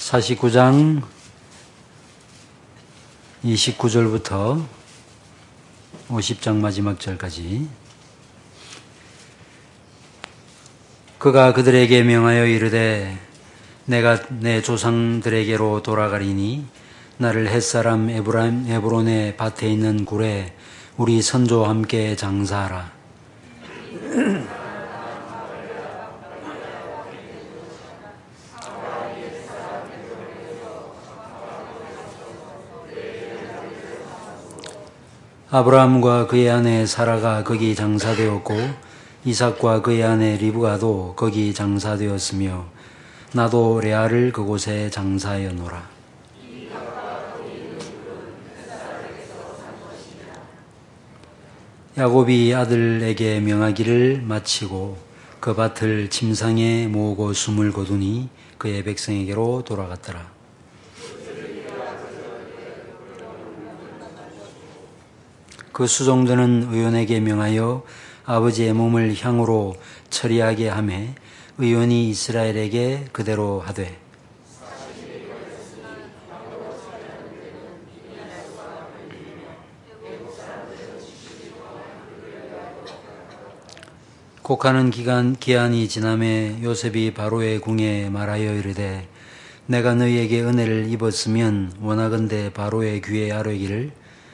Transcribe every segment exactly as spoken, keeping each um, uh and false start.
사십구 장 이십구 절부터 오십 장 마지막 절까지. 그가 그들에게 명하여 이르되 내가 내 조상들에게로 돌아가리니 나를 햇사람 에브람, 에브론의 밭에 있는 굴에 우리 선조와 함께 장사하라. 아브라함과 그의 아내 사라가 거기 장사되었고 이삭과 그의 아내 리브가도 거기 장사되었으며 나도 레아를 그곳에 장사하여노라. 야곱이 아들에게 명하기를 마치고 그 밭을 침상에 모으고 숨을 거두니 그의 백성에게로 돌아갔더라. 그 수종들은 의원에게 명하여 아버지의 몸을 향으로 처리하게 하매 의원이 이스라엘에게 그대로 하되 곡하는 기간, 기한이 지남에 요셉이 바로의 궁에 말하여 이르되 내가 너희에게 은혜를 입었으면 원하건대 바로의 귀에 아뢰기를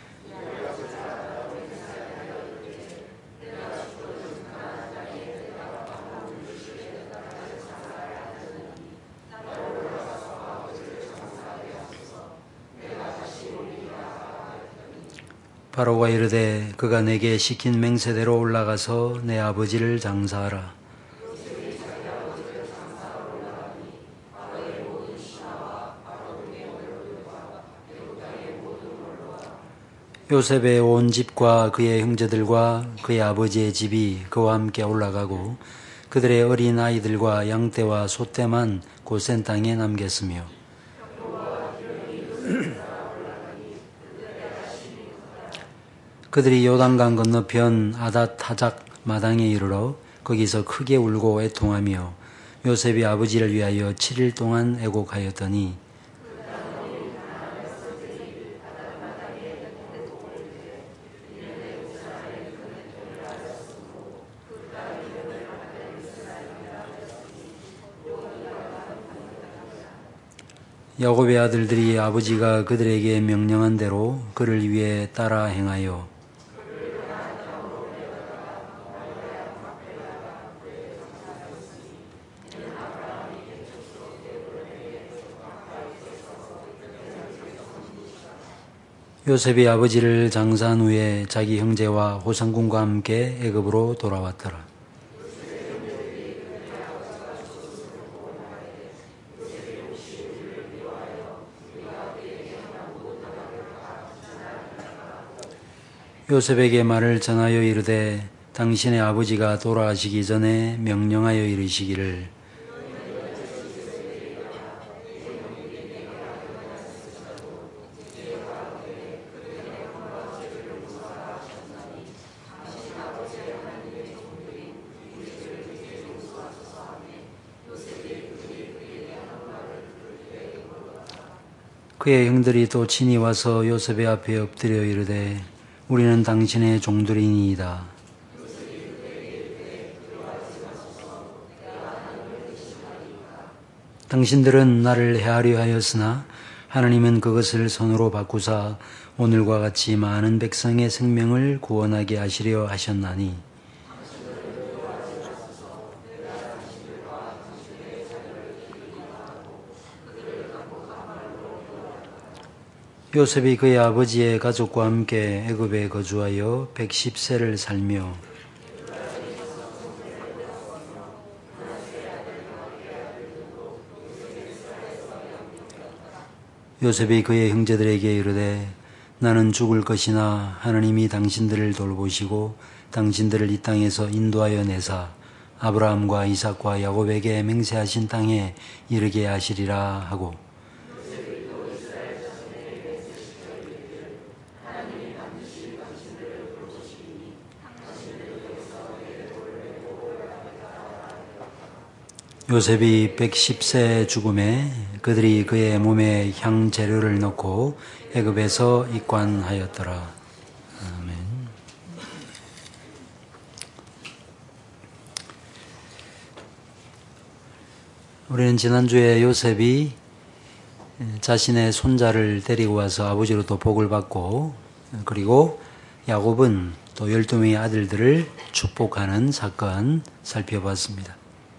바로가 이르되 그가 내게 시킨 맹세대로 올라가서 내 아버지를 장사하라. 요셉의 온 집과 그의 형제들과 그의 아버지의 집이 그와 함께 올라가고 그들의 어린 아이들과 양떼와 소떼만 고센 땅에 남겼으며 그들이 요단강 건너편 아닷 타작 마당에 이르러 거기서 크게 울고 애통하며 요셉이 아버지를 위하여 칠 일 동안 애곡하였더니 야곱의 아들들이 아버지가 그들에게 명령한 대로 그를 위해 따라 행하여 요셉이 아버지를 장사한 후에 자기 형제와 호상군과 함께 애굽으로 돌아왔더라. 요셉에게 말을 전하여 이르되 당신의 아버지가 돌아가시기 전에 명령하여 이르시기를 그의 형들이 또 친히 와서 요셉의 앞에 엎드려 이르되 우리는 당신의 종들이니이다. 당신들은 나를 해하려 하였으나 하나님은 그것을 선으로 바꾸사 오늘과 같이 많은 백성의 생명을 구원하게 하시려 하셨나니 요셉이 그의 아버지의 가족과 함께 애굽에 거주하여 백십 세를 살며 요셉이 그의 형제들에게 이르되 나는 죽을 것이나 하나님이 당신들을 돌보시고 당신들을 이 땅에서 인도하여 내사 아브라함과 이삭과 야곱에게 맹세하신 땅에 이르게 하시리라 하고 요셉이 백십 세 죽음에 그들이 그의 몸에 향재료를 넣고 애굽에서 입관하였더라. 아멘. 우리는 지난주에 요셉이 자신의 손자를 데리고 와서 아버지로부터 복을 받고, 그리고 야곱은 또 열두 명의 아들들을 축복하는 사건 살펴봤습니다.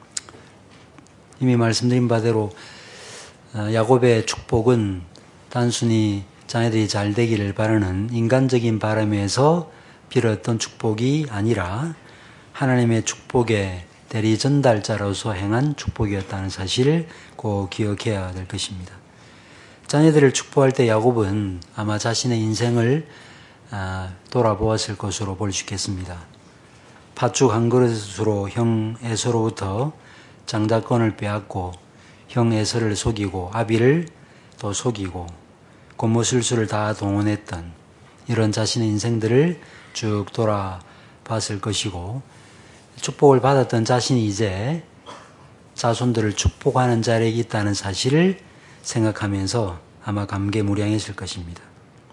이미 말씀드린 바대로 야곱의 축복은 단순히 자녀들이 잘 되기를 바라는 인간적인 바람에서 빌었던 축복이 아니라 하나님의 축복의 대리 전달자로서 행한 축복이었다는 사실을 꼭 기억해야 될 것입니다. 자녀들을 축복할 때 야곱은 아마 자신의 인생을 돌아보았을 것으로 볼 수 있겠습니다. 팥죽 한 그릇으로 형 에서로부터 장자권을 빼앗고 형 에서를 속이고 아비를 또 속이고 권모술수를 다 동원했던 이런 자신의 인생들을 쭉 돌아봤을 것이고, 축복을 받았던 자신이 이제 자손들을 축복하는 자리에 있다는 사실을 생각하면서 아마 감개무량했을 것입니다.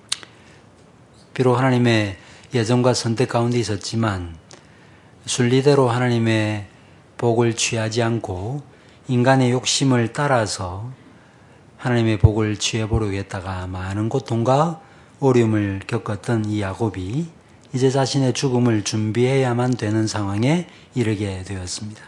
비록 하나님의 예정과 선택 가운데 있었지만 순리대로 하나님의 복을 취하지 않고 인간의 욕심을 따라서 하나님의 복을 취해보려고 했다가 많은 고통과 어려움을 겪었던 이 야곱이 이제 자신의 죽음을 준비해야만 되는 상황에 이르게 되었습니다.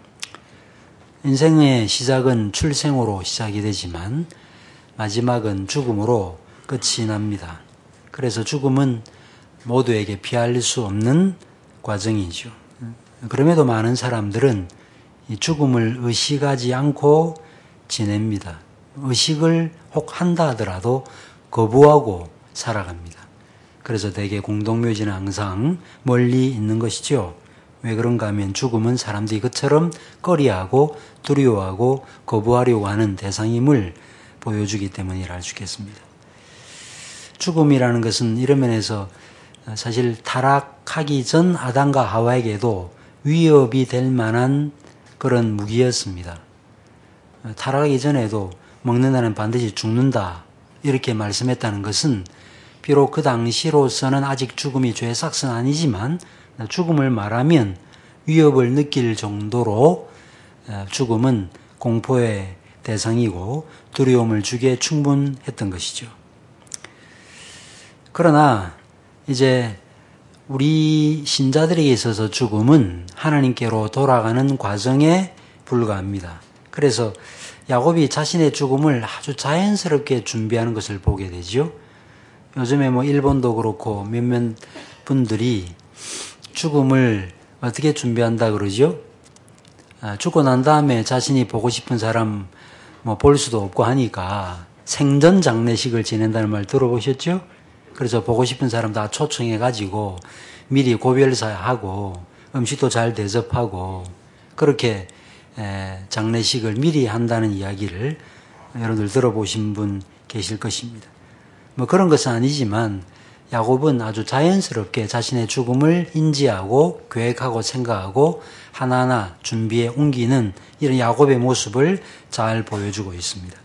인생의 시작은 출생으로 시작이 되지만 마지막은 죽음으로 끝이 납니다. 그래서 죽음은 모두에게 피할 수 없는 과정이죠. 그럼에도 많은 사람들은 이 죽음을 의식하지 않고 지냅니다. 의식을 혹 한다 하더라도 거부하고 살아갑니다. 그래서 대개 공동묘지는 항상 멀리 있는 것이죠. 왜 그런가 하면 죽음은 사람들이 그처럼 꺼려하고 두려워하고 거부하려고 하는 대상임을 보여주기 때문이라 할 수 있겠습니다. 죽음이라는 것은 이런 면에서 사실 타락하기 전 아담과 하와에게도 위협이 될 만한 그런 무기였습니다. 타락하기 전에도 먹는다는 반드시 죽는다 이렇게 말씀했다는 것은 비록 그 당시로서는 아직 죽음이 죄의 삭은 아니지만 죽음을 말하면 위협을 느낄 정도로 죽음은 공포의 대상이고 두려움을 주기에 충분했던 것이죠. 그러나 이제 우리 신자들에게 있어서 죽음은 하나님께로 돌아가는 과정에 불과합니다. 그래서 야곱이 자신의 죽음을 아주 자연스럽게 준비하는 것을 보게 되죠. 요즘에 뭐 일본도 그렇고 몇몇 분들이 죽음을 어떻게 준비한다 그러죠? 아, 죽고 난 다음에 자신이 보고 싶은 사람 뭐 볼 수도 없고 하니까 생전 장례식을 지낸다는 말 들어보셨죠? 그래서 보고 싶은 사람 다 초청해가지고 미리 고별사하고 음식도 잘 대접하고 그렇게 장례식을 미리 한다는 이야기를 여러분들 들어보신 분 계실 것입니다. 뭐 그런 것은 아니지만 야곱은 아주 자연스럽게 자신의 죽음을 인지하고 계획하고 생각하고 하나하나 준비해 옮기는 이런 야곱의 모습을 잘 보여주고 있습니다.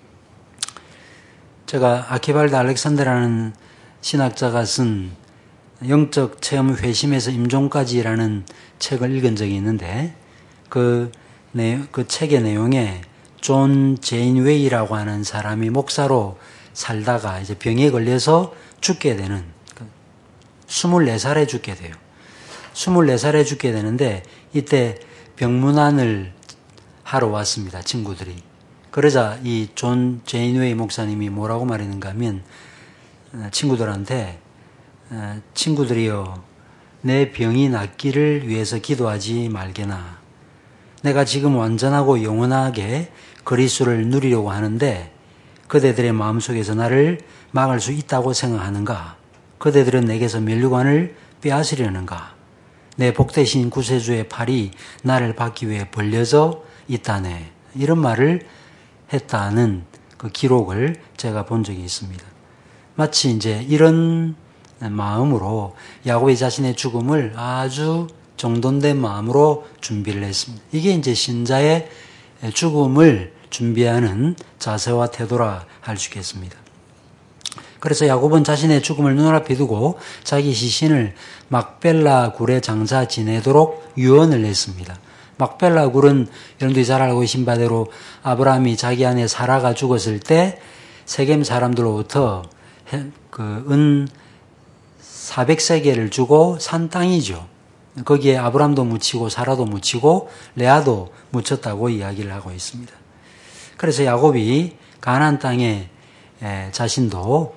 제가 아키발드 알렉산더라는 신학자가 쓴 영적 체험 회심에서 임종까지라는 책을 읽은 적이 있는데 그, 내, 그 책의 내용에 존 제인 웨이라고 하는 사람이 목사로 살다가 이제 병에 걸려서 죽게 되는, 스물네 살에 죽게 돼요. 스물네 살에 죽게 되는데 이때 병문안을 하러 왔습니다. 친구들이. 그러자 이 존 제인 웨이 목사님이 뭐라고 말했는가 하면 친구들한테 친구들이여 내 병이 낫기를 위해서 기도하지 말게나 내가 지금 완전하고 영원하게 그리스도를 누리려고 하는데 그대들의 마음속에서 나를 막을 수 있다고 생각하는가? 그대들은 내게서 면류관을 빼앗으려는가? 내 복되신 구세주의 팔이 나를 받기 위해 벌려져 있다네. 이런 말을 했다는 그 기록을 제가 본 적이 있습니다. 마치 이제 이런 마음으로 야곱이 자신의 죽음을 아주 정돈된 마음으로 준비를 했습니다. 이게 이제 신자의 죽음을 준비하는 자세와 태도라 할 수 있겠습니다. 그래서 야곱은 자신의 죽음을 눈앞에 두고 자기 시신을 막벨라 굴에 장사 지내도록 유언을 했습니다. 막벨라 굴은 여러분들이 잘 알고 계신 바대로 아브라함이 자기 아내 사라가 죽었을 때 세겜 사람들로부터 그 은 사백 세겔을 주고 산 땅이죠. 거기에 아브라함도 묻히고 사라도 묻히고 레아도 묻혔다고 이야기를 하고 있습니다. 그래서 야곱이 가나안 땅에 자신도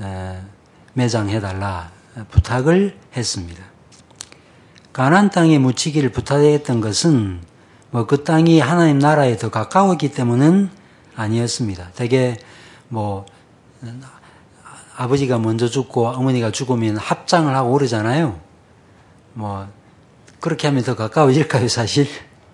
매장해달라 부탁을 했습니다. 가나안 땅에 묻히기를 부탁했던 것은 뭐 그 땅이 하나님 나라에 더 가까웠기 때문은 아니었습니다. 되게 뭐 아버지가 먼저 죽고 어머니가 죽으면 합장을 하고 그러잖아요. 뭐 그렇게 하면 더 가까워질까요, 사실?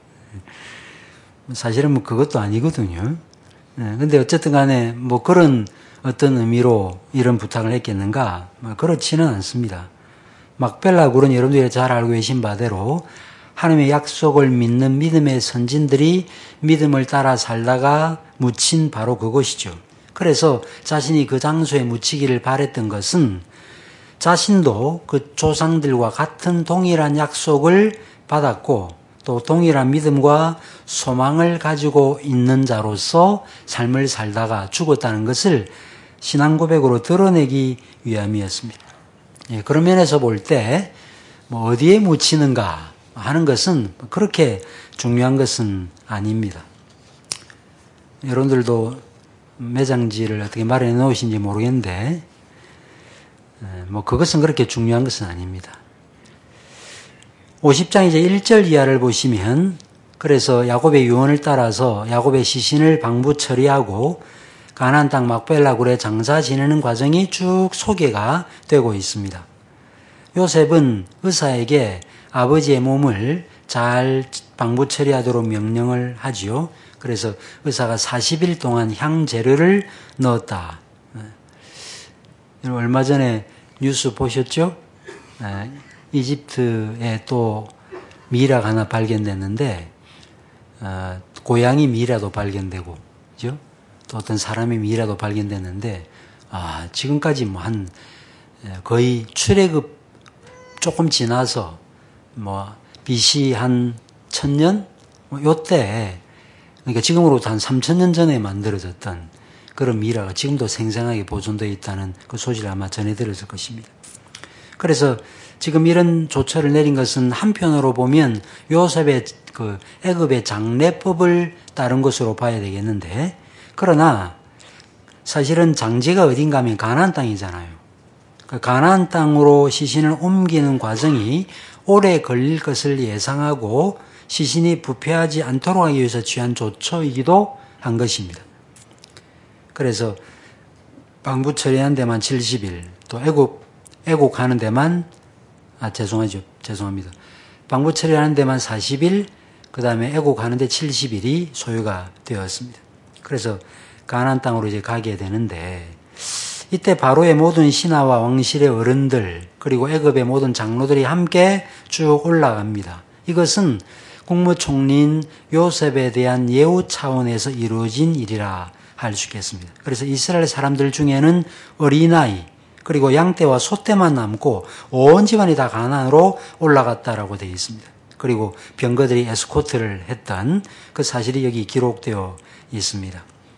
사실은 뭐 그것도 아니거든요. 네, 근데 어쨌든 간에 뭐 그런 어떤 의미로 이런 부탁을 했겠는가? 뭐 그렇지는 않습니다. 막벨라 굴은 여러분들이 잘 알고 계신 바대로 하나님의 약속을 믿는 믿음의 선진들이 믿음을 따라 살다가 묻힌 바로 그것이죠. 그래서 자신이 그 장소에 묻히기를 바랬던 것은 자신도 그 조상들과 같은 동일한 약속을 받았고 또 동일한 믿음과 소망을 가지고 있는 자로서 삶을 살다가 죽었다는 것을 신앙 고백으로 드러내기 위함이었습니다. 예, 그런 면에서 볼 때 뭐 어디에 묻히는가 하는 것은 그렇게 중요한 것은 아닙니다. 여러분들도 매장지를 어떻게 마련해 놓으신지 모르겠는데 뭐 그것은 그렇게 중요한 것은 아닙니다. 오십 장 이제 일 절 이하를 보시면 그래서 야곱의 유언을 따라서 야곱의 시신을 방부 처리하고 가나안 땅 막벨라 굴에 장사 지내는 과정이 쭉 소개가 되고 있습니다. 요셉은 의사에게 아버지의 몸을 잘 방부 처리하도록 명령을 하지요. 그래서 의사가 사십 일 동안 향재료를 넣었다. 얼마 전에 뉴스 보셨죠? 이집트에 또 미라가 하나 발견됐는데 고양이 미라도 발견되고, 그죠? 또 어떤 사람의 미라도 발견됐는데 아, 지금까지 뭐 한 거의 출애굽 조금 지나서 뭐 비씨 한 천년 뭐 요때 그러니까 지금으로부터 한 삼천 년 전에 만들어졌던 그런 미라가 지금도 생생하게 보존되어 있다는 그 소식을 아마 전해드렸을 것입니다. 그래서 지금 이런 조처를 내린 것은 한편으로 보면 요셉의 그 애굽의 장례법을 따른 것으로 봐야 되겠는데, 그러나 사실은 장지가 어딘가 하면 가나안 땅이잖아요. 그 가나안 땅으로 시신을 옮기는 과정이 오래 걸릴 것을 예상하고 시신이 부패하지 않도록 하기 위해서 취한 조처이기도 한 것입니다. 그래서 방부 처리하는 데만 칠십 일, 또 애국, 애국하는 데만, 아, 죄송하죠. 죄송합니다. 방부 처리하는 데만 사십 일, 그 다음에 애국하는 데 칠십 일이 소요가 되었습니다. 그래서 가나안 땅으로 이제 가게 되는데, 이때 바로의 모든 신하와 왕실의 어른들, 그리고 애굽의 모든 장로들이 함께 쭉 올라갑니다. 이것은 국무총리인 요셉에 대한 예우 차원에서 이루어진 일이라 할 수 있겠습니다. 그래서 이스라엘 사람들 중에는 어린아이 그리고 양떼와 소떼만 남고 온 집안이 다 가나안으로 올라갔다라고 되어 있습니다. 그리고 병거들이 에스코트를 했던 그 사실이 여기 기록되어 있습니다.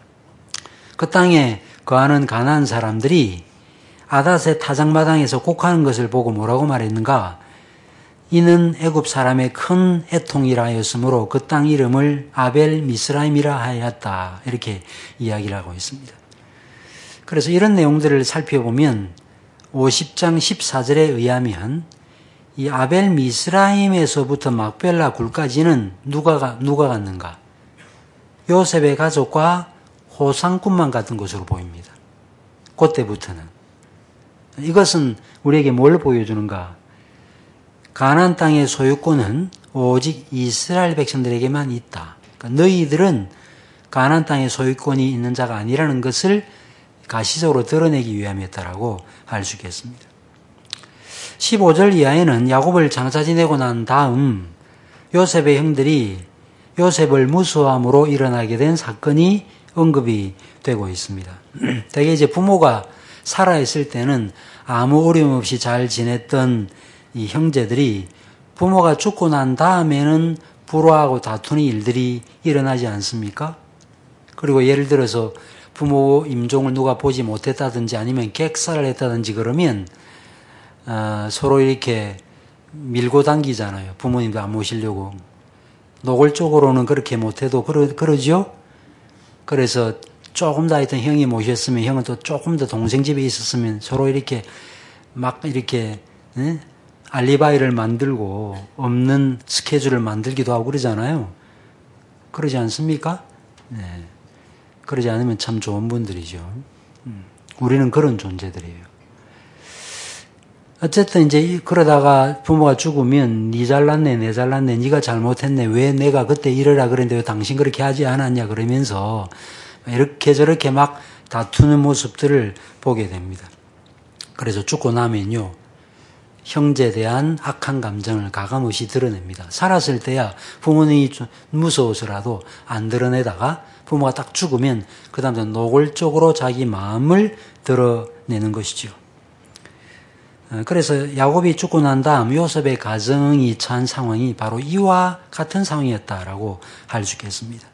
그 땅에 거하는 가나안 사람들이 아닷의 타작마당에서 곡하는 것을 보고 뭐라고 말했는가? 이는 애굽 사람의 큰 애통이라 하였으므로 그 땅 이름을 아벨 미스라임이라 하였다. 이렇게 이야기를 하고 있습니다. 그래서 이런 내용들을 살펴보면 오십 장 십사 절에 의하면 이 아벨 미스라임에서부터 막벨라 굴까지는 누가, 누가 갔는가? 요셉의 가족과 호상꾼만 갔던 것으로 보입니다. 그때부터는. 이것은 우리에게 뭘 보여주는가? 가나안 땅의 소유권은 오직 이스라엘 백성들에게만 있다. 그러니까 너희들은 가나안 땅의 소유권이 있는 자가 아니라는 것을 가시적으로 드러내기 위함이었다라고 할 수 있겠습니다. 십오 절 이하에는 야곱을 장사 지내고 난 다음 요셉의 형들이 요셉을 무수함으로 일어나게 된 사건이 언급이 되고 있습니다. 대개 이제 부모가 살아있을 때는 아무 어려움 없이 잘 지냈던 이 형제들이 부모가 죽고 난 다음에는 불화하고 다투는 일들이 일어나지 않습니까? 그리고 예를 들어서 부모 임종을 누가 보지 못했다든지 아니면 객사를 했다든지 그러면 어, 서로 이렇게 밀고 당기잖아요. 부모님도 안 모시려고. 노골적으로는 그렇게 못해도 그러, 그러죠? 그래서 조금 더 하여튼 형이 모셨으면 형은 또 조금 더 동생 집에 있었으면 서로 이렇게 막 이렇게 네? 알리바이를 만들고 없는 스케줄을 만들기도 하고 그러잖아요. 그러지 않습니까? 네. 그러지 않으면 참 좋은 분들이죠. 우리는 그런 존재들이에요. 어쨌든 이제 그러다가 부모가 죽으면 니 잘났네, 내 잘났네, 니가 잘못했네, 왜 내가 그때 이러라 그랬는데 왜 당신 그렇게 하지 않았냐 그러면서 이렇게 저렇게 막 다투는 모습들을 보게 됩니다. 그래서 죽고 나면요, 형제에 대한 악한 감정을 가감없이 드러냅니다. 살았을 때야 부모님이 좀 무서워서라도 안 드러내다가 부모가 딱 죽으면 그 다음부터 노골적으로 자기 마음을 드러내는 것이죠. 그래서 야곱이 죽고 난 다음 요셉의 가정이 처한 상황이 바로 이와 같은 상황이었다라고 할 수 있겠습니다.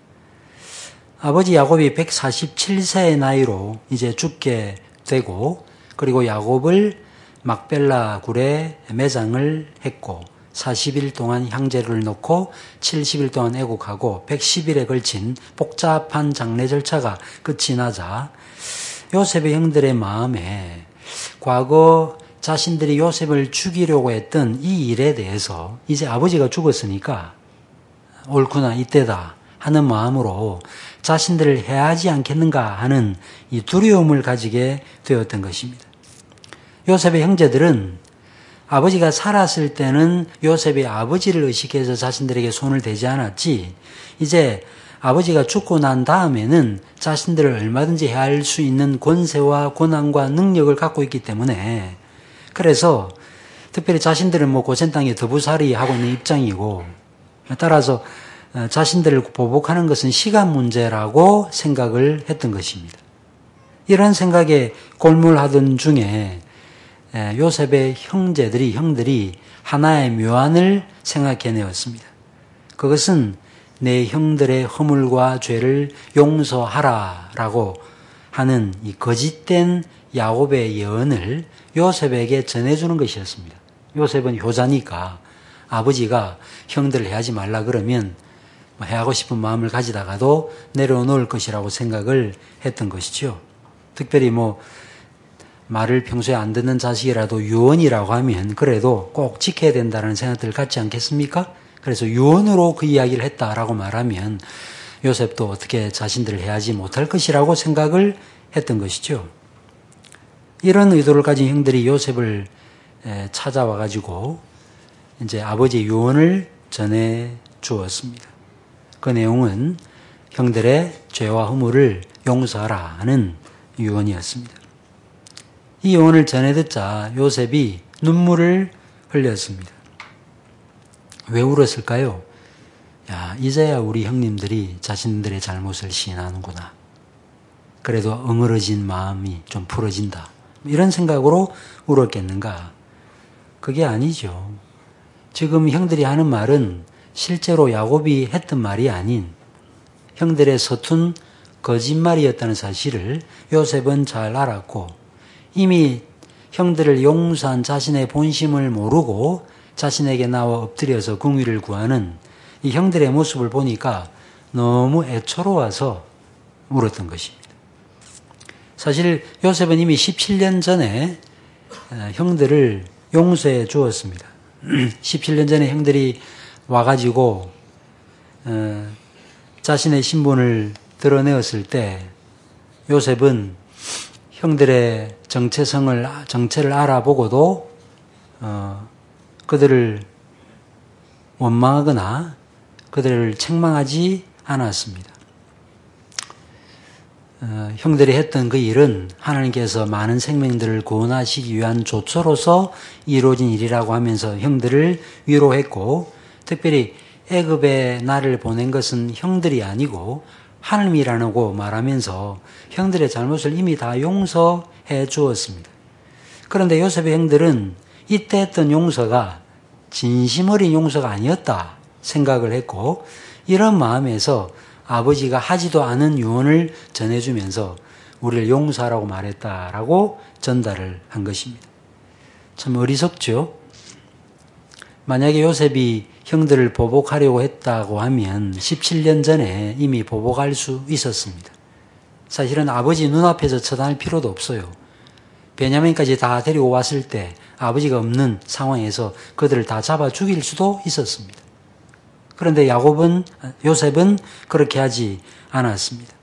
아버지 야곱이 백사십칠 세의 나이로 이제 죽게 되고, 그리고 야곱을 막벨라 굴에 매장을 했고 사십 일 동안 향제를 놓고 칠십 일 동안 애국하고 백십 일에 걸친 복잡한 장례 절차가 끝이 나자 요셉의 형들의 마음에 과거 자신들이 요셉을 죽이려고 했던 이 일에 대해서 이제 아버지가 죽었으니까 옳구나 이때다 하는 마음으로 자신들을 해하지 않겠는가 하는 이 두려움을 가지게 되었던 것입니다. 요셉의 형제들은 아버지가 살았을 때는 요셉의 아버지를 의식해서 자신들에게 손을 대지 않았지, 이제 아버지가 죽고 난 다음에는 자신들을 얼마든지 해할 수 있는 권세와 권한과 능력을 갖고 있기 때문에, 그래서 특별히 자신들은 뭐 고센 땅에 더부살이 하고 있는 입장이고, 따라서 자신들을 보복하는 것은 시간 문제라고 생각을 했던 것입니다. 이런 생각에 골몰하던 중에 요셉의 형제들이, 형들이 하나의 묘안을 생각해내었습니다. 그것은 내 형들의 허물과 죄를 용서하라라고 하는 이 거짓된 야곱의 예언을 요셉에게 전해주는 것이었습니다. 요셉은 효자니까 아버지가 형들을 해하지 말라 그러면 해하고 싶은 마음을 가지다가도 내려놓을 것이라고 생각을 했던 것이죠. 특별히 뭐 말을 평소에 안 듣는 자식이라도 유언이라고 하면 그래도 꼭 지켜야 된다는 생각들 같지 않겠습니까? 그래서 유언으로 그 이야기를 했다라고 말하면 요셉도 어떻게 자신들을 해하지 못할 것이라고 생각을 했던 것이죠. 이런 의도를 가진 형들이 요셉을 찾아와 가지고 이제 아버지의 유언을 전해 주었습니다. 그 내용은 형들의 죄와 허물을 용서하라는 유언이었습니다. 이 유언을 전해 듣자 요셉이 눈물을 흘렸습니다. 왜 울었을까요? 야, 이제야 우리 형님들이 자신들의 잘못을 시인하는구나. 그래도 엉그러진 마음이 좀 풀어진다. 이런 생각으로 울었겠는가? 그게 아니죠. 지금 형들이 하는 말은 실제로 야곱이 했던 말이 아닌 형들의 서툰 거짓말이었다는 사실을 요셉은 잘 알았고, 이미 형들을 용서한 자신의 본심을 모르고 자신에게 나와 엎드려서 궁위를 구하는 이 형들의 모습을 보니까 너무 애처로워서 울었던 것입니다. 사실 요셉은 이미 십칠 년 전에 형들을 용서해 주었습니다. 십칠 년 전에 형들이 와가지고 자신의 신분을 드러내었을 때 요셉은 형들의 정체성을, 정체를 알아보고도 어, 그들을 원망하거나 그들을 책망하지 않았습니다. 어, 형들이 했던 그 일은 하나님께서 많은 생명들을 구원하시기 위한 조처로서 이루어진 일이라고 하면서 형들을 위로했고, 특별히 애굽에 나를 보낸 것은 형들이 아니고 하나님이라고 말하면서 형들의 잘못을 이미 다 용서해 주었습니다. 그런데 요셉의 형들은 이때 했던 용서가 진심 어린 용서가 아니었다 생각을 했고, 이런 마음에서 아버지가 하지도 않은 유언을 전해주면서 우리를 용서하라고 말했다라고 전달을 한 것입니다. 참 어리석죠? 만약에 요셉이 형들을 보복하려고 했다고 하면 십칠 년 전에 이미 보복할 수 있었습니다. 사실은 아버지 눈앞에서 처단할 필요도 없어요. 베냐민까지 다 데리고 왔을 때 아버지가 없는 상황에서 그들을 다 잡아 죽일 수도 있었습니다. 그런데 야곱은, 요셉은 그렇게 하지 않았습니다.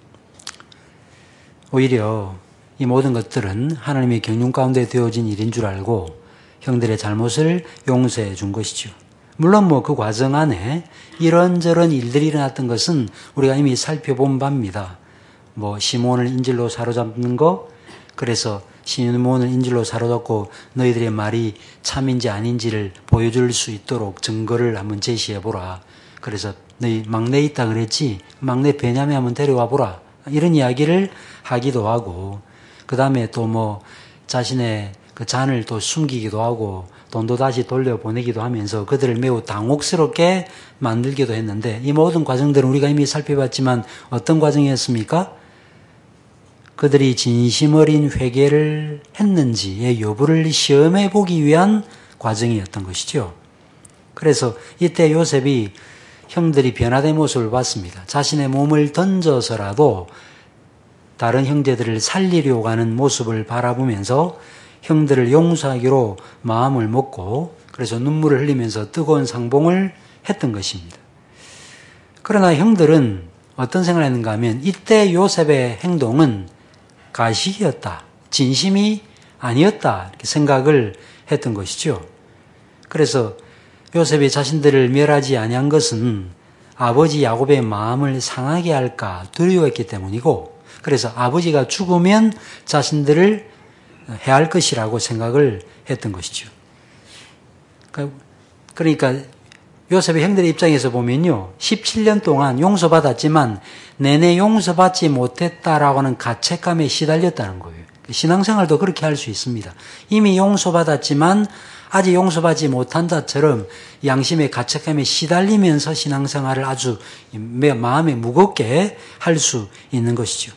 오히려 이 모든 것들은 하나님의 경륜 가운데 되어진 일인 줄 알고 형들의 잘못을 용서해 준 것이죠. 물론 뭐 그 과정 안에 이런저런 일들이 일어났던 것은 우리가 이미 살펴본 바입니다. 뭐 시몬을 인질로 사로잡는 거, 그래서 시몬을 인질로 사로잡고 너희들의 말이 참인지 아닌지를 보여줄 수 있도록 증거를 한번 제시해보라. 그래서 너희 막내 있다 그랬지? 막내 베냐민 한번 데려와 보라. 이런 이야기를 하기도 하고, 그 다음에 또 뭐 자신의 그 잔을 또 숨기기도 하고 돈도 다시 돌려보내기도 하면서 그들을 매우 당혹스럽게 만들기도 했는데, 이 모든 과정들은 우리가 이미 살펴봤지만 어떤 과정이었습니까? 그들이 진심 어린 회개를 했는지의 여부를 시험해 보기 위한 과정이었던 것이죠. 그래서 이때 요셉이 형들이 변화된 모습을 봤습니다. 자신의 몸을 던져서라도 다른 형제들을 살리려고 하는 모습을 바라보면서 형들을 용서하기로 마음을 먹고, 그래서 눈물을 흘리면서 뜨거운 상봉을 했던 것입니다. 그러나 형들은 어떤 생각을 했는가 하면 이때 요셉의 행동은 가식이었다, 진심이 아니었다 이렇게 생각을 했던 것이죠. 그래서 요셉이 자신들을 멸하지 아니한 것은 아버지 야곱의 마음을 상하게 할까 두려워했기 때문이고, 그래서 아버지가 죽으면 자신들을 해할 것이라고 생각을 했던 것이죠. 그러니까 요셉의 형들의 입장에서 보면요, 십칠 년 동안 용서받았지만 내내 용서받지 못했다라고 하는 가책감에 시달렸다는 거예요. 신앙생활도 그렇게 할 수 있습니다. 이미 용서받았지만 아직 용서받지 못한 자처럼 양심의 가책감에 시달리면서 신앙생활을 아주 마음에 무겁게 할 수 있는 것이죠.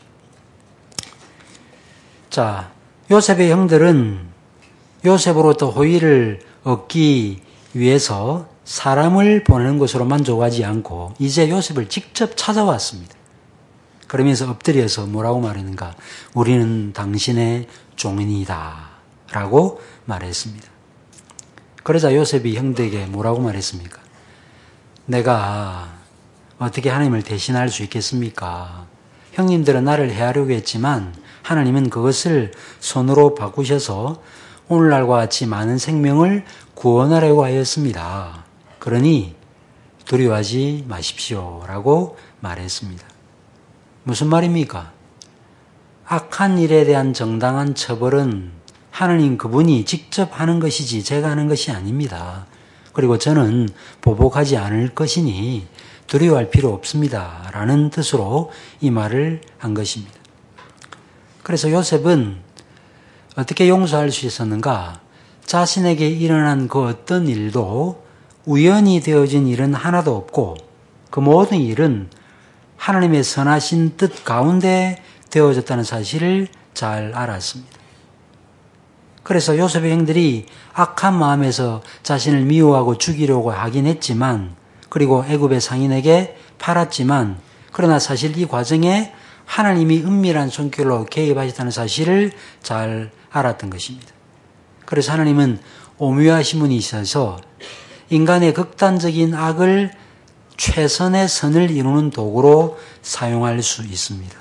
자, 요셉의 형들은 요셉으로부터 호의를 얻기 위해서 사람을 보내는 것으로 만족하지 않고 이제 요셉을 직접 찾아왔습니다. 그러면서 엎드려서 뭐라고 말했는가? 우리는 당신의 종인이다 라고 말했습니다. 그러자 요셉이 형들에게 뭐라고 말했습니까? 내가 어떻게 하나님을 대신할 수 있겠습니까? 형님들은 나를 해하려고 했지만 하나님은 그것을 손으로 바꾸셔서 오늘날과 같이 많은 생명을 구원하려고 하였습니다. 그러니 두려워하지 마십시오 라고 말했습니다. 무슨 말입니까? 악한 일에 대한 정당한 처벌은 하나님 그분이 직접 하는 것이지 제가 하는 것이 아닙니다. 그리고 저는 보복하지 않을 것이니 두려워할 필요 없습니다 라는 뜻으로 이 말을 한 것입니다. 그래서 요셉은 어떻게 용서할 수 있었는가? 자신에게 일어난 그 어떤 일도 우연히 되어진 일은 하나도 없고 그 모든 일은 하나님의 선하신 뜻 가운데 되어졌다는 사실을 잘 알았습니다. 그래서 요셉의 형들이 악한 마음에서 자신을 미워하고 죽이려고 하긴 했지만, 그리고 애굽의 상인에게 팔았지만, 그러나 사실 이 과정에 하나님이 은밀한 손길로 개입하셨다는 사실을 잘 알았던 것입니다. 그래서 하나님은 오묘하신 분이 있어서 인간의 극단적인 악을 최선의 선을 이루는 도구로 사용할 수 있습니다.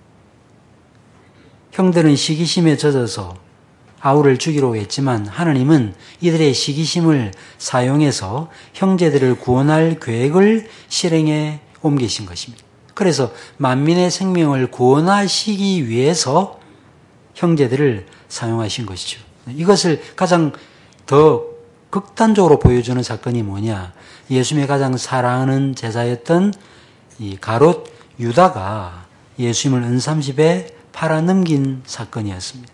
형들은 시기심에 젖어서 아우를 죽이려고 했지만 하나님은 이들의 시기심을 사용해서 형제들을 구원할 계획을 실행에 옮기신 것입니다. 그래서 만민의 생명을 구원하시기 위해서 형제들을 사용하신 것이죠. 이것을 가장 더 극단적으로 보여주는 사건이 뭐냐? 예수님이 가장 사랑하는 제자였던 이 가롯 유다가 예수님을 은삼십에 팔아넘긴 사건이었습니다.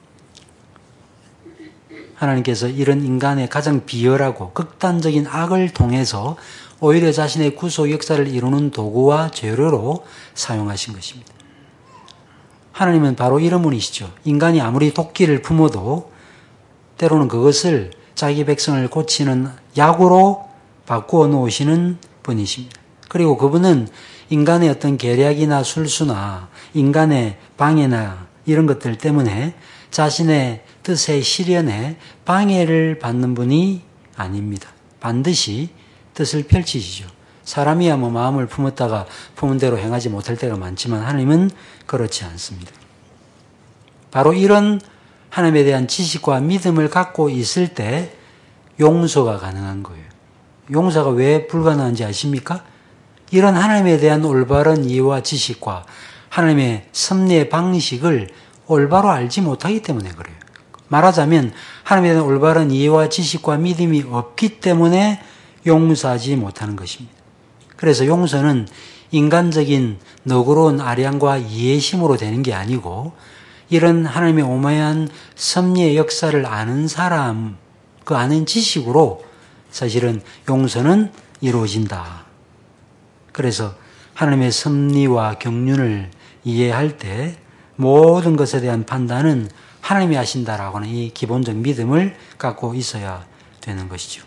하나님께서 이런 인간의 가장 비열하고 극단적인 악을 통해서 오히려 자신의 구속 역사를 이루는 도구와 재료로 사용하신 것입니다. 하나님은 바로 이런 분이시죠. 인간이 아무리 도끼를 품어도 때로는 그것을 자기 백성을 고치는 약으로 바꾸어 놓으시는 분이십니다. 그리고 그분은 인간의 어떤 계략이나 술수나 인간의 방해나 이런 것들 때문에 자신의 뜻의 실현에 방해를 받는 분이 아닙니다. 반드시 뜻을 펼치시죠. 사람이야 뭐 마음을 품었다가 품은 대로 행하지 못할 때가 많지만 하나님은 그렇지 않습니다. 바로 이런 하나님에 대한 지식과 믿음을 갖고 있을 때 용서가 가능한 거예요. 용서가 왜 불가능한지 아십니까? 이런 하나님에 대한 올바른 이해와 지식과 하나님의 섭리의 방식을 올바로 알지 못하기 때문에 그래요. 말하자면 하나님에 대한 올바른 이해와 지식과 믿음이 없기 때문에 용서하지 못하는 것입니다. 그래서 용서는 인간적인 너그러운 아량과 이해심으로 되는 게 아니고 이런 하나님의 오묘한 섭리의 역사를 아는 사람, 그 아는 지식으로 사실은 용서는 이루어진다. 그래서 하나님의 섭리와 경륜을 이해할 때 모든 것에 대한 판단은 하나님이 하신다라고 하는 이 기본적 믿음을 갖고 있어야 되는 것이죠.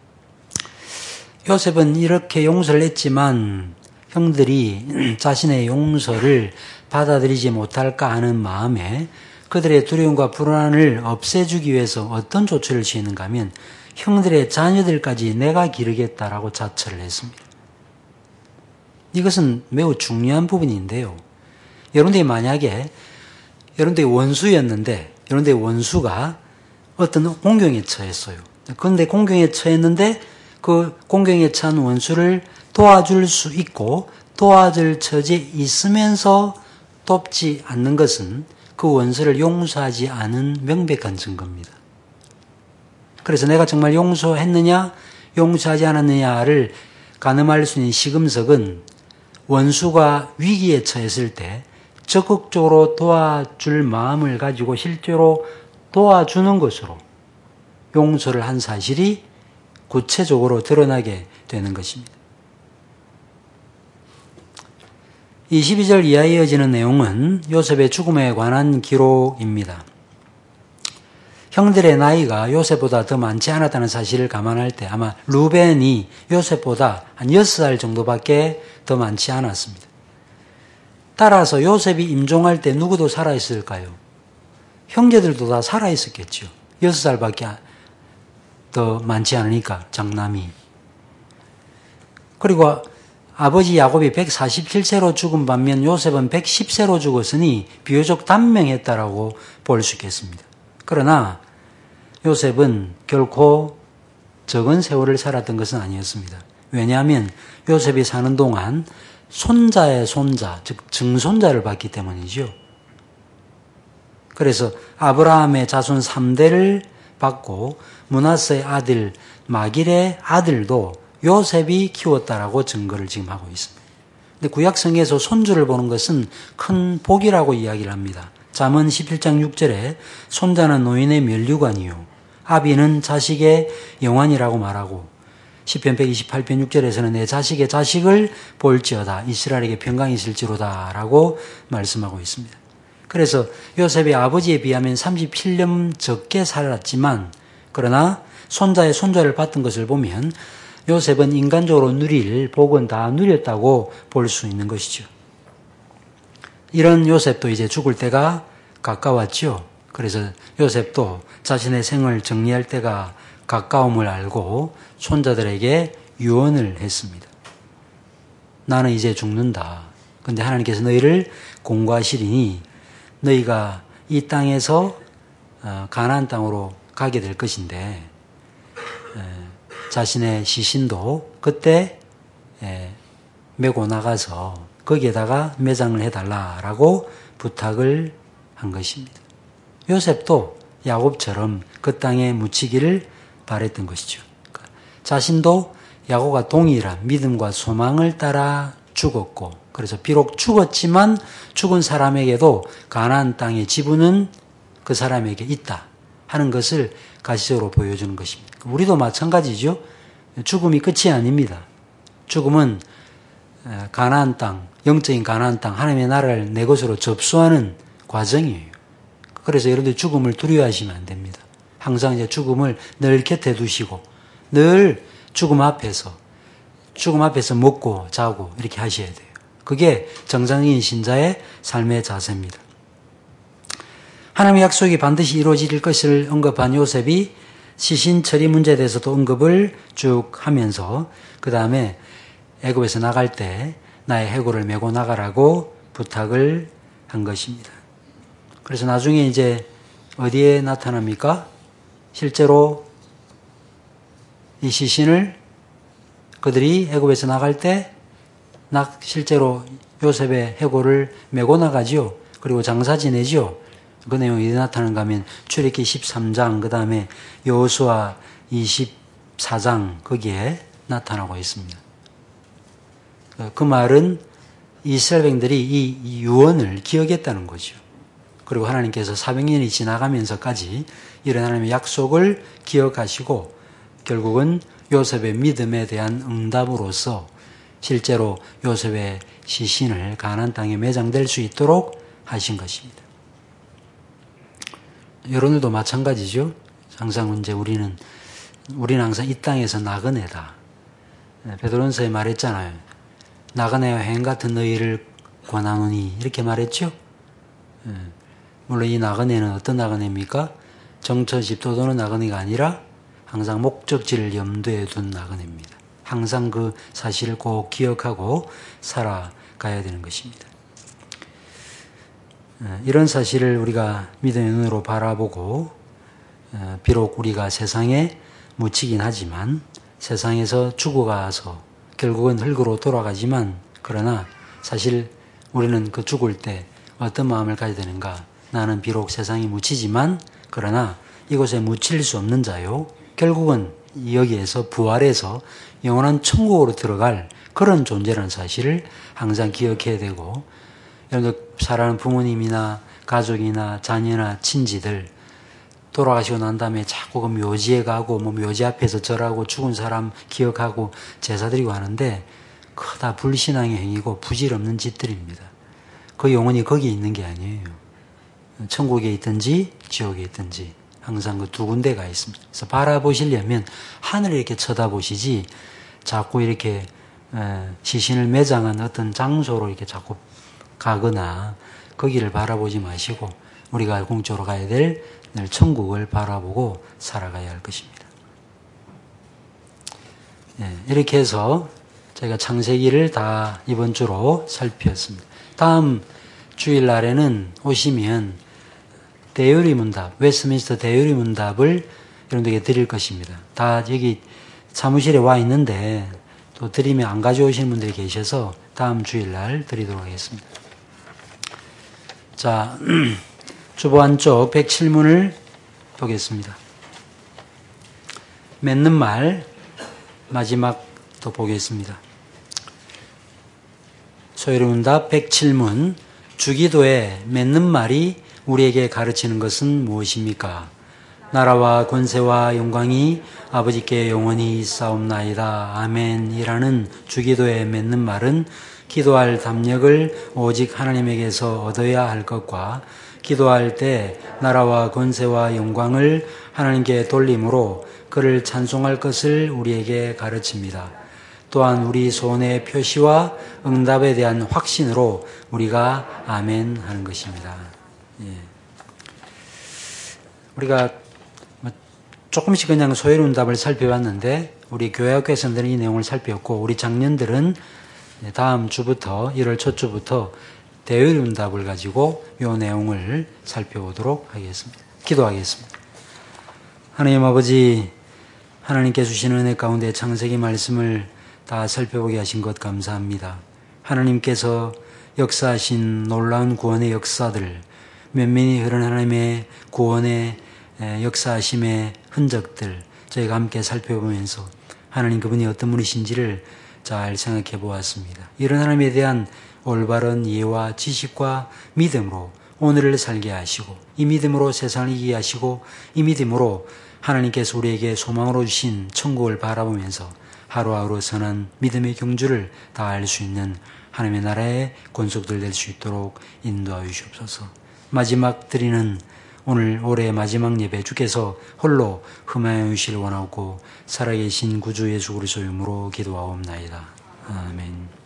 요셉은 이렇게 용서를 했지만 형들이 자신의 용서를 받아들이지 못할까 하는 마음에 그들의 두려움과 불안을 없애주기 위해서 어떤 조치를 취했는가 하면 형들의 자녀들까지 내가 기르겠다라고 자처를 했습니다. 이것은 매우 중요한 부분인데요. 여러분들이 만약에 여러분들이 원수였는데 여러분들의 원수가 어떤 공경에 처했어요. 그런데 공경에 처했는데 그 공경에 처한 원수를 도와줄 수 있고 도와줄 처지에 있으면서 돕지 않는 것은 그 원수를 용서하지 않은 명백한 증거입니다. 그래서 내가 정말 용서했느냐 용서하지 않았느냐를 가늠할 수 있는 시금석은 원수가 위기에 처했을 때 적극적으로 도와줄 마음을 가지고 실제로 도와주는 것으로 용서를 한 사실이 구체적으로 드러나게 되는 것입니다. 이십이 절 이하에 이어지는 내용은 요셉의 죽음에 관한 기록입니다. 형들의 나이가 요셉보다 더 많지 않았다는 사실을 감안할 때 아마 루벤이 요셉보다 한 여섯 살 정도밖에 더 많지 않았습니다. 따라서 요셉이 임종할 때 누구도 살아있을까요? 형제들도 다 살아있었겠죠. 여섯 살밖에 더 많지 않으니까 장남이. 그리고 아버지 야곱이 백사십칠 세로 죽은 반면 요셉은 백십 세로 죽었으니 비교적 단명했다라고 볼 수 있겠습니다. 그러나 요셉은 결코 적은 세월을 살았던 것은 아니었습니다. 왜냐하면 요셉이 사는 동안 손자의 손자, 즉 증손자를 봤기 때문이죠. 그래서 아브라함의 자손 삼 대를 받고 므낫세의 아들 마길의 아들도 요셉이 키웠다라고 증거를 지금 하고 있습니다. 근데 구약성에서 손주를 보는 것은 큰 복이라고 이야기를 합니다. 잠언 십칠 장 육 절에 손자는 노인의 면류관이요 아비는 자식의 영환이라고 말하고 시편 백이십팔 편 육 절에서는 내 자식의 자식을 볼지어다 이스라엘에게 평강이 있을지로다 라고 말씀하고 있습니다. 그래서 요셉의 아버지에 비하면 삼십칠 년 적게 살았지만 그러나 손자의 손자를 봤던 것을 보면 요셉은 인간적으로 누릴 복은 다 누렸다고 볼 수 있는 것이죠. 이런 요셉도 이제 죽을 때가 가까웠죠. 그래서 요셉도 자신의 생을 정리할 때가 가까움을 알고 손자들에게 유언을 했습니다. 나는 이제 죽는다. 그런데 하나님께서 너희를 공고하시리니 너희가 이 땅에서 가나안 땅으로 가게 될 것인데 자신의 시신도 그때 메고 나가서 거기에다가 매장을 해달라라고 부탁을 한 것입니다. 요셉도 야곱처럼 그 땅에 묻히기를 바랬던 것이죠. 자신도 야곱과 동일한 믿음과 소망을 따라 죽었고, 그래서 비록 죽었지만 죽은 사람에게도 가나안 땅의 지분은 그 사람에게 있다 하는 것을 가시적으로 보여주는 것입니다. 우리도 마찬가지죠. 죽음이 끝이 아닙니다. 죽음은 가나안 땅, 영적인 가나안 땅, 하나님의 나라를 내 것으로 접수하는 과정이에요. 그래서 여러분들 죽음을 두려워하시면 안 됩니다. 항상 이제 죽음을 늘 곁에 두시고 늘 죽음 앞에서 죽음 앞에서 먹고 자고 이렇게 하셔야 돼요. 그게 정상적인 신자의 삶의 자세입니다. 하나님의 약속이 반드시 이루어질 것을 언급한 요셉이 시신 처리 문제에 대해서도 언급을 쭉 하면서 그 다음에 애굽에서 나갈 때 나의 해골을 메고 나가라고 부탁을 한 것입니다. 그래서 나중에 이제 어디에 나타납니까? 실제로 이 시신을 그들이 애굽에서 나갈 때 실제로 요셉의 해골을 메고 나가지요. 그리고 장사 지내지요. 그 내용이 어디 나타나는가 하면 출애굽기 십삼 장, 그 다음에 여호수아 이십사 장 거기에 나타나고 있습니다. 그 말은 이스라엘 백성들이 이 유언을 기억했다는 거죠. 그리고 하나님께서 사백 년이 지나가면서까지 이런 하나님의 약속을 기억하시고 결국은 요셉의 믿음에 대한 응답으로서 실제로 요셉의 시신을 가나안 땅에 매장될 수 있도록 하신 것입니다. 여러분들도 마찬가지죠. 항상 이제 우리는 우리는 항상 이 땅에서 나그네다. 베드로전서에 말했잖아요. 나그네와 행 같은 너희를 권하노니 이렇게 말했죠. 물론 이 나그네는 어떤 나그네입니까? 정처집 도도는 나그네가 아니라 항상 목적지를 염두에 둔 나그네입니다. 항상 그 사실을 꼭 기억하고 살아가야 되는 것입니다. 이런 사실을 우리가 믿음의 눈으로 바라보고 비록 우리가 세상에 묻히긴 하지만 세상에서 죽어가서 결국은 흙으로 돌아가지만 그러나 사실 우리는 그 죽을 때 어떤 마음을 가져야 되는가? 나는 비록 세상에 묻히지만 그러나 이곳에 묻힐 수 없는 자요. 결국은 여기에서 부활해서 영원한 천국으로 들어갈 그런 존재라는 사실을 항상 기억해야 되고 여러분들 사랑하는 부모님이나 가족이나 자녀나 친지들 돌아가시고 난 다음에 자꾸 그 묘지에 가고 뭐 묘지 앞에서 절하고 죽은 사람 기억하고 제사 드리고 하는데 그거 다 불신앙의 행위고 부질없는 짓들입니다. 그 영혼이 거기에 있는 게 아니에요. 천국에 있든지 지옥에 있든지 항상 그 두 군데가 있습니다. 그래서 바라보시려면 하늘을 이렇게 쳐다보시지 자꾸 이렇게 시신을 매장한 어떤 장소로 이렇게 자꾸 가거나 거기를 바라보지 마시고 우리가 공적으로 가야 될 늘 천국을 바라보고 살아가야 할 것입니다. 네, 이렇게 해서 저희가 창세기를 다 이번 주로 살폈습니다. 다음 주일날에는 오시면 대요리 문답, 웨스트민스터 대요리 문답을 여러분들에게 드릴 것입니다. 다 여기 사무실에 와 있는데 또 드리면 안 가져오시는 분들이 계셔서 다음 주일날 드리도록 하겠습니다. 자, 주보 한쪽 백칠 문을 보겠습니다. 맺는 말 마지막 또 보겠습니다. 소요리 문답 백칠 문 주기도에 맺는 말이 우리에게 가르치는 것은 무엇입니까? 나라와 권세와 영광이 아버지께 영원히 있사옵나이다. 아멘이라는 주기도에 맺는 말은 기도할 담력을 오직 하나님에게서 얻어야 할 것과 기도할 때 나라와 권세와 영광을 하나님께 돌림으로 그를 찬송할 것을 우리에게 가르칩니다. 또한 우리 소원의 표시와 응답에 대한 확신으로 우리가 아멘 하는 것입니다. 예. 우리가 조금씩 그냥 소요리 문답을 살펴봤는데 우리 교회학교에서는 이 내용을 살펴봤고 우리 장년들은 다음 주부터 일월 첫 주부터 대요리 문답을 가지고 이 내용을 살펴보도록 하겠습니다. 기도하겠습니다. 하나님 아버지, 하나님께 주시는 은혜 가운데 창세기 말씀을 다 살펴보게 하신 것 감사합니다. 하나님께서 역사하신 놀라운 구원의 역사들, 면면이 흐른 하나님의 구원의 역사하심의 흔적들 저희가 함께 살펴보면서 하나님 그분이 어떤 분이신지를 잘 생각해 보았습니다. 이런 하나님에 대한 올바른 이해와 지식과 믿음으로 오늘을 살게 하시고 이 믿음으로 세상을 이기게 하시고 이 믿음으로 하나님께서 우리에게 소망으로 주신 천국을 바라보면서 하루하루 선한 믿음의 경주를 다할 수 있는 하나님의 나라의 권속들 될 수 있도록 인도하여 주시옵소서. 마지막 드리는 오늘 올해의 마지막 예배 주께서 홀로 흠하여 주시길 원하고 살아계신 구주 예수 그리스도의 이름으로 기도하옵나이다. 아멘.